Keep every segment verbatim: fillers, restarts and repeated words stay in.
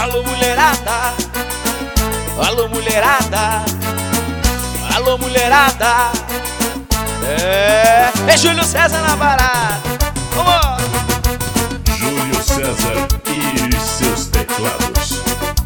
Alô, mulherada. Alô, mulherada. Alô, mulherada. É, é Júlio César na parada. Vamos! Júlio César e seus teclados.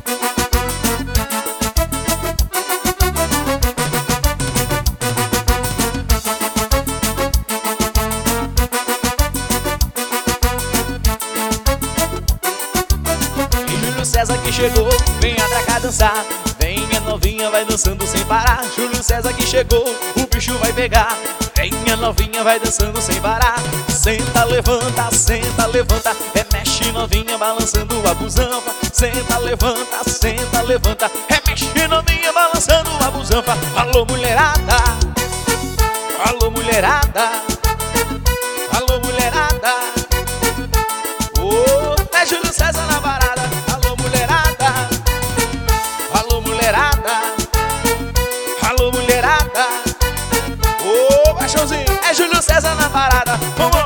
E Júlio César que chegou, venha pra cá dançar. Venha novinha, vai dançando sem parar. Júlio César que chegou, o bicho vai pegar. Venha novinha, vai dançando sem parar. Senta, levanta, senta, levanta. Remexe novinha, balançando a busanfa. Senta, levanta, senta, levanta. Remexe novinha, balançando a busanfa. Alô, mulherada. Alô, mulherada. Alô, mulherada. Oh, é Júlio César na parada. Alô, mulherada. Alô, mulherada. Alô, mulherada. Ô, baixãozinho, é Júlio César na parada. Vamos!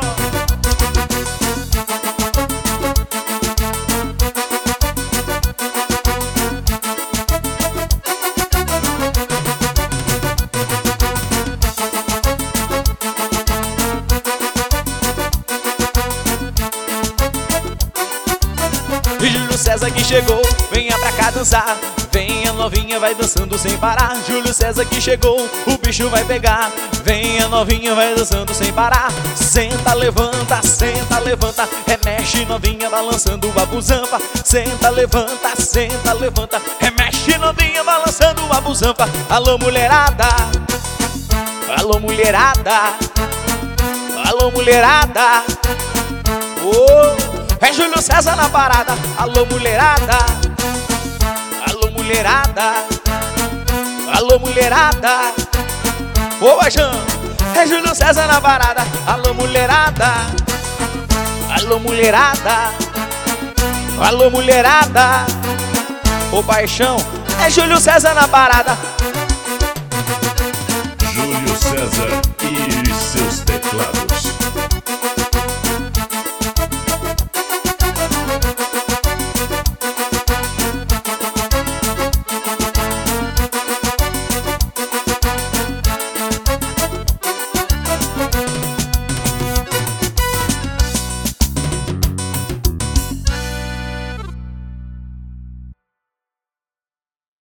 E Júlio César que chegou, venha pra cá dançar. Venha novinha, vai dançando sem parar. Júlio César que chegou, o bicho vai pegar. Venha novinha, vai dançando sem parar. Senta, levanta, senta, levanta. Remexe novinha, balançando a busanfa. Senta, levanta, senta, levanta. Remexe novinha, balançando a busanfa. Alô, mulherada. Alô, mulherada. Alô, mulherada. Oh, é Júlio César na parada. Alô, mulherada. Alô, mulherada. Alô, mulherada. Ô, baixão, é Júlio César na parada. Alô, mulherada. Alô, mulherada. Alô, mulherada. Ô, paixão, é Júlio César na parada. Júlio César e seus teclados.